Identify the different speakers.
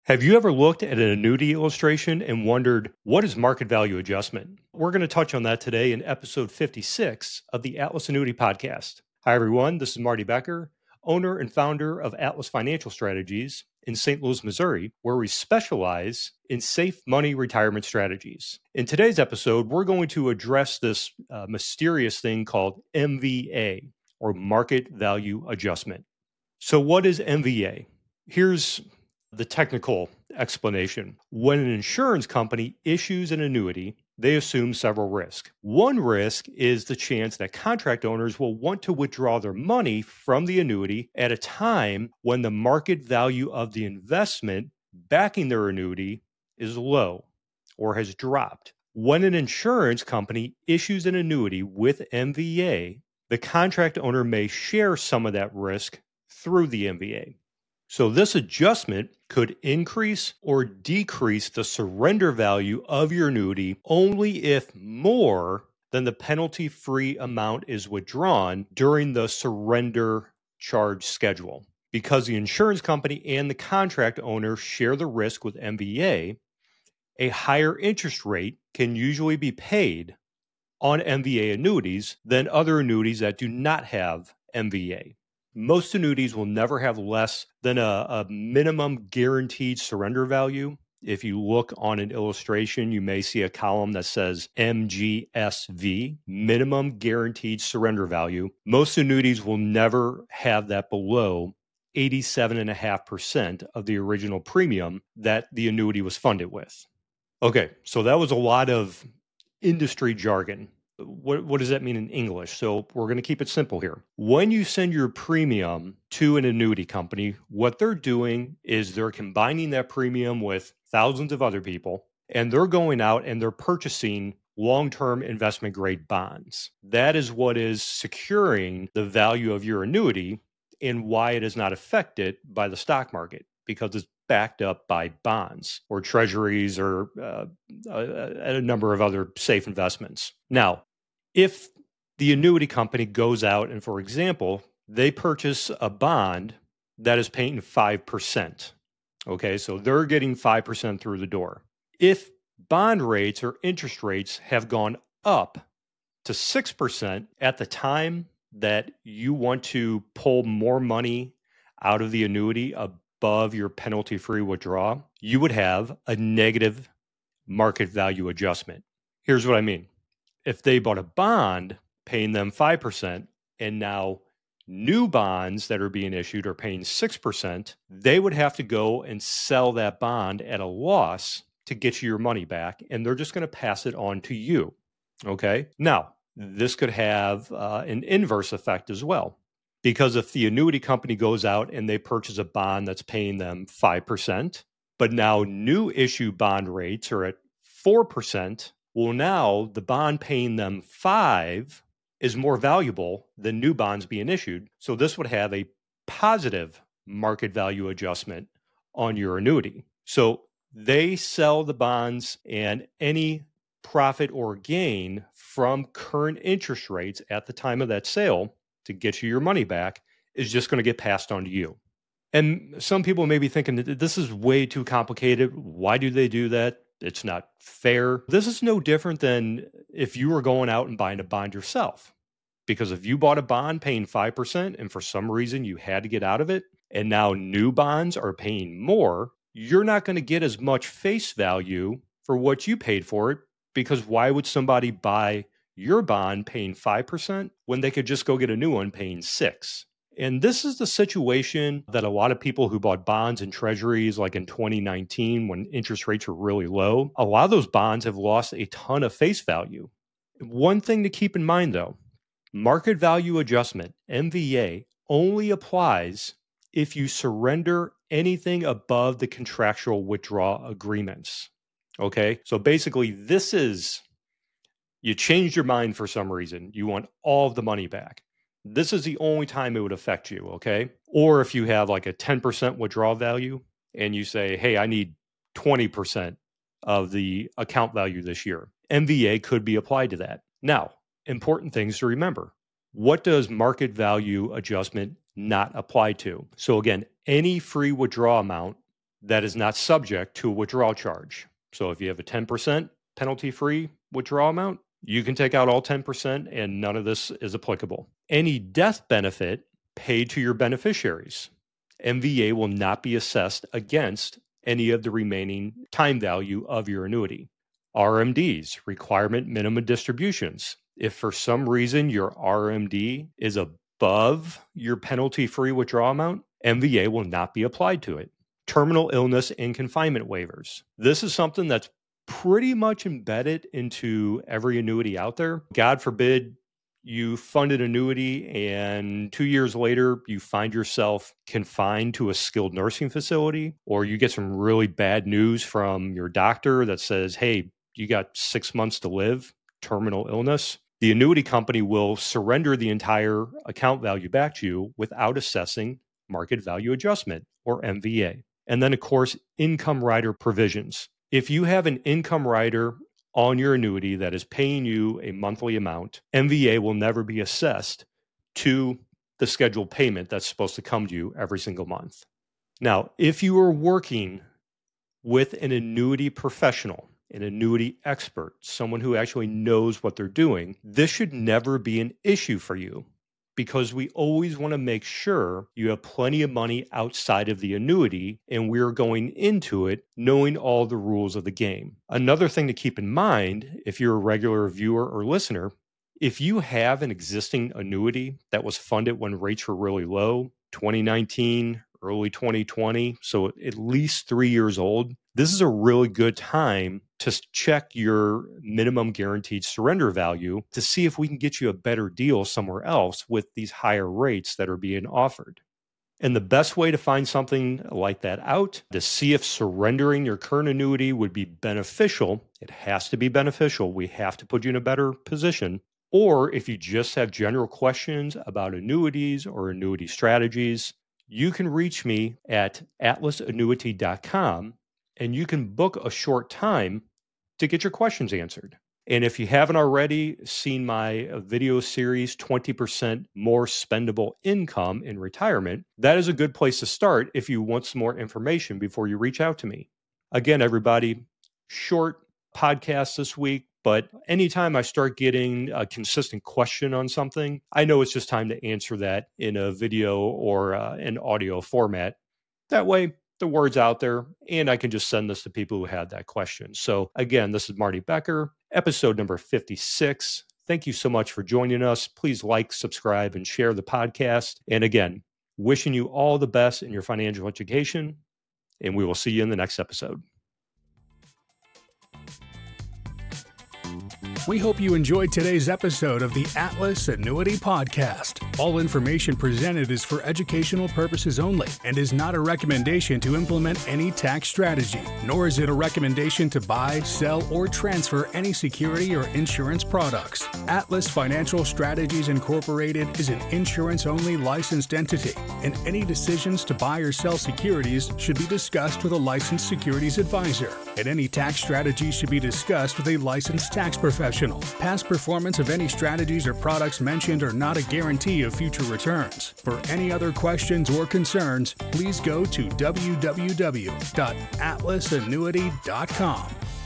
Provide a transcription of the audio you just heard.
Speaker 1: Have you ever looked at an annuity illustration and wondered, what is market value adjustment? We're going to touch on that today in episode 56 of the Atlas Annuity Podcast. Hi, everyone. This is Marty Becker, owner and founder of Atlas Financial Strategies in St. Louis, Missouri, where we specialize in safe money retirement strategies. In today's episode, we're going to address this mysterious thing called MVA, or market value adjustment. So what is MVA? Here's the technical explanation. When an insurance company issues an annuity, they assume several risks. One risk is the chance that contract owners will want to withdraw their money from the annuity at a time when the market value of the investment backing their annuity is low or has dropped. When an insurance company issues an annuity with MVA, the contract owner may share some of that risk through the MVA. So this adjustment could increase or decrease the surrender value of your annuity only if more than the penalty-free amount is withdrawn during the surrender charge schedule. Because the insurance company and the contract owner share the risk with MVA, a higher interest rate can usually be paid on MVA annuities than other annuities that do not have MVA. Most annuities will never have less than a minimum guaranteed surrender value. If you look on an illustration, you may see a column that says MGSV, minimum guaranteed surrender value. Most annuities will never have that below 87.5% of the original premium that the annuity was funded with. Okay, so that was a lot of industry jargon. What does that mean in English? So we're going to keep it simple here. When you send your premium to an annuity company, what they're doing is they're combining that premium with thousands of other people, and they're going out and they're purchasing long-term investment grade bonds. That is what is securing the value of your annuity and why it is not affected by the stock market, because it's backed up by bonds or treasuries or a number of other safe investments. Now, if the annuity company goes out and, for example, they purchase a bond that is paying 5%, okay, so they're getting 5% through the door. If bond rates or interest rates have gone up to 6% at the time that you want to pull more money out of the annuity above your penalty-free withdrawal, you would have a negative market value adjustment. Here's what I mean. If they bought a bond paying them 5%, and now new bonds that are being issued are paying 6%, they would have to go and sell that bond at a loss to get you your money back, and they're just going to pass it on to you. Okay? Now, this could have an inverse effect as well. Because if the annuity company goes out and they purchase a bond that's paying them 5%, but now new issue bond rates are at 4%, well, now the bond paying them 5 is more valuable than new bonds being issued. So this would have a positive market value adjustment on your annuity. So they sell the bonds, and any profit or gain from current interest rates at the time of that sale to get you your money back is just going to get passed on to you. And some people may be thinking that this is way too complicated. Why do they do that? It's not fair. This is no different than if you were going out and buying a bond yourself. Because if you bought a bond paying 5% and for some reason you had to get out of it, and now new bonds are paying more, you're not going to get as much face value for what you paid for it, because why would somebody buy your bond paying 5% when they could just go get a new one paying 6%? And this is the situation that a lot of people who bought bonds and treasuries like in 2019 when interest rates were really low, a lot of those bonds have lost a ton of face value. One thing to keep in mind though, market value adjustment, MVA, only applies if you surrender anything above the contractual withdrawal agreements. Okay, so basically this is, you changed your mind for some reason, you want all of the money back. This is the only time it would affect you, okay? Or if you have like a 10% withdrawal value and you say, hey, I need 20% of the account value this year, MVA could be applied to that. Now, important things to remember. What does market value adjustment not apply to? So again, any free withdrawal amount that is not subject to a withdrawal charge. So if you have a 10% penalty-free withdrawal amount, you can take out all 10% and none of this is applicable. Any death benefit paid to your beneficiaries, MVA will not be assessed against any of the remaining time value of your annuity. RMDs, requirement minimum distributions. If for some reason your RMD is above your penalty-free withdrawal amount, MVA will not be applied to it. Terminal illness and confinement waivers. This is something that's pretty much embedded into every annuity out there. God forbid you fund an annuity and 2 years later you find yourself confined to a skilled nursing facility, or you get some really bad news from your doctor that says, hey, you got 6 months to live, terminal illness. The annuity company will surrender the entire account value back to you without assessing market value adjustment, or MVA. And then, of course, income rider provisions. If you have an income rider on your annuity that is paying you a monthly amount, MVA will never be assessed to the scheduled payment that's supposed to come to you every single month. Now, if you are working with an annuity professional, an annuity expert, someone who actually knows what they're doing, this should never be an issue for you, because we always want to make sure you have plenty of money outside of the annuity and we're going into it knowing all the rules of the game. Another thing to keep in mind, if you're a regular viewer or listener, if you have an existing annuity that was funded when rates were really low, 2019, early 2020, so at least 3 years old, this is a really good time to check your minimum guaranteed surrender value to see if we can get you a better deal somewhere else with these higher rates that are being offered. And the best way to find something like that out, to see if surrendering your current annuity would be beneficial, it has to be beneficial. We have to put you in a better position. Or if you just have general questions about annuities or annuity strategies, you can reach me at atlasannuity.com and you can book a short time to get your questions answered. And if you haven't already seen my video series, 20% More Spendable Income in Retirement, that is a good place to start if you want some more information before you reach out to me. Again, everybody, short podcast this week, but anytime I start getting a consistent question on something, I know it's just time to answer that in a video or an audio format. That way, the word's out there, and I can just send this to people who had that question. So again, this is Marty Becker, episode number 56. Thank you so much for joining us. Please like, subscribe, and share the podcast. And again, wishing you all the best in your financial education, and we will see you in the next episode.
Speaker 2: We hope you enjoyed today's episode of the Atlas Annuity Podcast. All information presented is for educational purposes only and is not a recommendation to implement any tax strategy, nor is it a recommendation to buy, sell, or transfer any security or insurance products. Atlas Financial Strategies Incorporated is an insurance-only licensed entity, and any decisions to buy or sell securities should be discussed with a licensed securities advisor, and any tax strategies should be discussed with a licensed tax professional. Past performance of any strategies or products mentioned are not a guarantee of future returns. For any other questions or concerns, please go to www.atlasannuity.com.